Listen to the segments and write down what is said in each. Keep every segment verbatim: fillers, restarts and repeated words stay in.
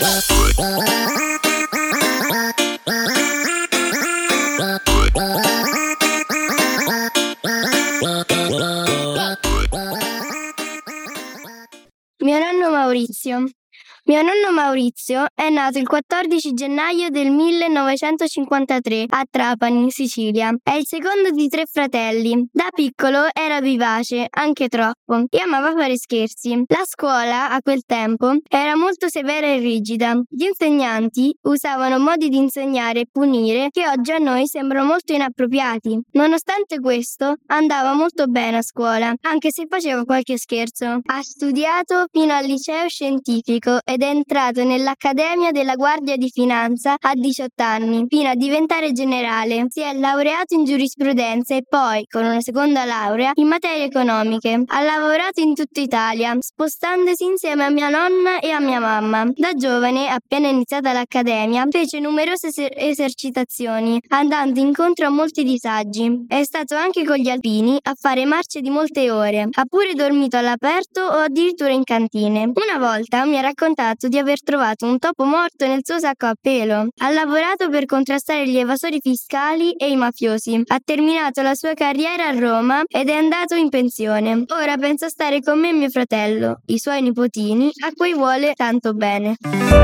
Mio nonno Maurizio. Mio nonno Maurizio è nato il quattordici gennaio del millenovecentocinquantatré a Trapani, in Sicilia. È il secondo di tre fratelli. Da piccolo era vivace, anche troppo, e amava fare scherzi. La scuola, a quel tempo, era molto severa e rigida. Gli insegnanti usavano modi di insegnare e punire che oggi a noi sembrano molto inappropriati. Nonostante questo, andava molto bene a scuola, anche se faceva qualche scherzo. Ha studiato fino al liceo scientifico ed è entrato nell'Accademia della Guardia di Finanza a diciotto anni, fino a diventare generale. Si è laureato in giurisprudenza e poi, con una seconda laurea, in materie economiche. Ha lavorato in tutta Italia, spostandosi insieme a mia nonna e a mia mamma. Da giovane, appena iniziata l'accademia, fece numerose eser- esercitazioni, andando incontro a molti disagi. È stato anche con gli alpini a fare marce di molte ore. Ha pure dormito all'aperto o addirittura in cantine. Una volta mi ha raccontato di aver trovato un topo morto nel suo sacco a pelo. Ha lavorato per contrastare gli evasori fiscali e i mafiosi. Ha terminato la sua carriera a Roma ed è andato in pensione. Ora pensa a stare con me e mio fratello, i suoi nipotini, a cui vuole tanto bene.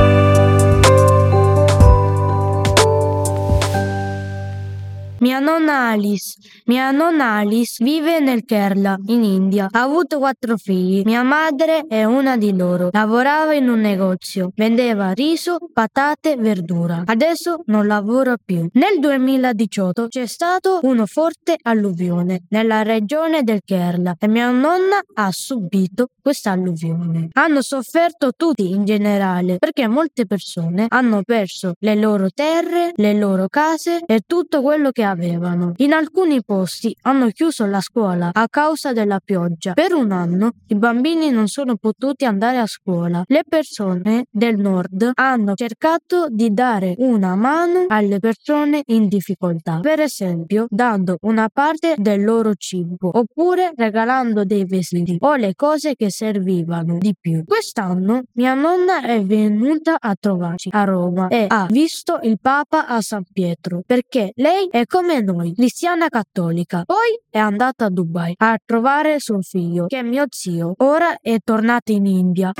Mia nonna Alice. Mia nonna Alice vive nel Kerala, in India. Ha avuto quattro figli. Mia madre è una di loro. Lavorava in un negozio. Vendeva riso, patate, verdura. Adesso non lavora più. Nel duemiladiciotto c'è stato una forte alluvione nella regione del Kerala e mia nonna ha subito questa alluvione. Hanno sofferto tutti in generale perché molte persone hanno perso le loro terre, le loro case e tutto quello che avevano. In alcuni posti hanno chiuso la scuola a causa della pioggia. Per un anno i bambini non sono potuti andare a scuola. Le persone del nord hanno cercato di dare una mano alle persone in difficoltà, per esempio dando una parte del loro cibo oppure regalando dei vestiti o le cose che servivano di più. Quest'anno mia nonna è venuta a trovarci a Roma e ha visto il Papa a San Pietro perché lei è come noi, cristiana cattolica. Poi è andata a Dubai a trovare suo figlio, che è mio zio. Ora è tornata in India.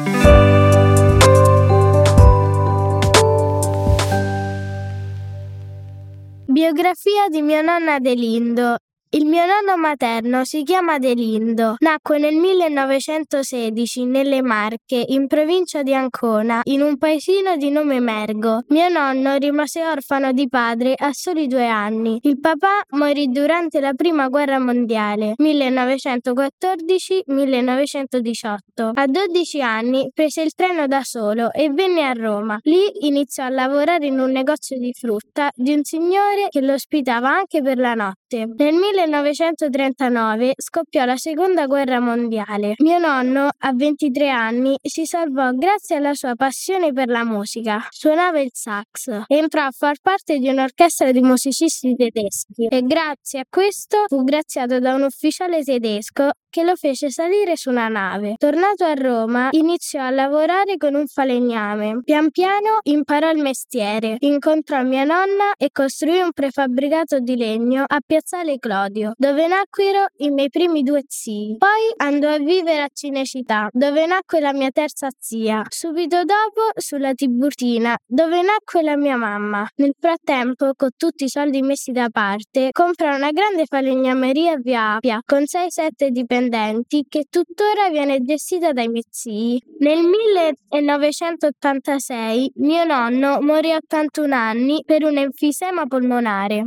Biografia di mia nonna Adelindo. Il mio nonno materno si chiama Adelindo. Nacque nel millenovecentosedici nelle Marche, in provincia di Ancona, in un paesino di nome Mergo. Mio nonno rimase orfano di padre a soli due anni. Il papà morì durante la prima guerra mondiale, millenovecentoquattordici millenovecentodiciotto. A dodici anni prese il treno da solo e venne a Roma. Lì iniziò a lavorare in un negozio di frutta di un signore che lo ospitava anche per la notte. Nel millenovecentotrentanove scoppiò la seconda guerra mondiale. Mio nonno, a ventitré anni, si salvò grazie alla sua passione per la musica. Suonava il sax. Entrò a far parte di un'orchestra di musicisti tedeschi e grazie a questo fu graziato da un ufficiale tedesco che lo fece salire su una nave. Tornato a Roma, iniziò a lavorare con un falegname. Pian piano imparò il mestiere, incontrò mia nonna e costruì un prefabbricato di legno a Piazzale Clodio, dove nacquero i miei primi due zii. Poi andò a vivere a Cinecittà, dove nacque la mia terza zia. Subito dopo sulla Tiburtina, dove nacque la mia mamma. Nel frattempo, con tutti i soldi messi da parte, comprò una grande falegnameria a Via Appia, con sei sette dipendenti che tuttora viene gestita dai miei zii. Nel millenovecentottantasei mio nonno morì a ottantuno anni per un enfisema polmonare.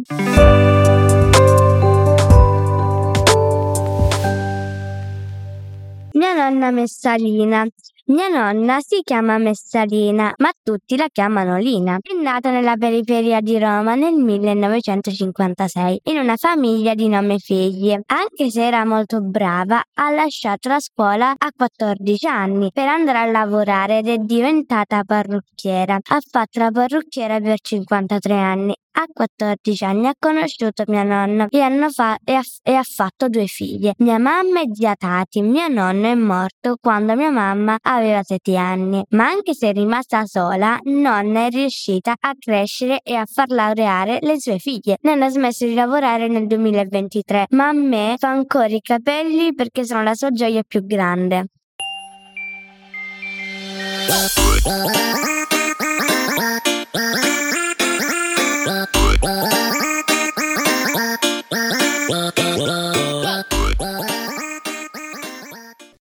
Mia nonna Messalina. Mia nonna si chiama Messalina, ma tutti la chiamano Lina. È nata nella periferia di Roma nel millenovecentocinquantasei in una famiglia di nove figli. Anche se era molto brava, ha lasciato la scuola a quattordici anni per andare a lavorare ed è diventata parrucchiera. Ha fatto la parrucchiera per cinquantatré anni A quattordici anni ha conosciuto mio nonno e, hanno fa- e, ha, e ha fatto due figlie. Mia mamma è zia Tati. Mio nonno è morto quando mia mamma aveva sette anni, ma anche se è rimasta sola, nonna è riuscita a crescere e a far laureare le sue figlie. Non ha smesso di lavorare nel duemilaventitré, ma a me fa ancora i capelli perché sono la sua gioia più grande.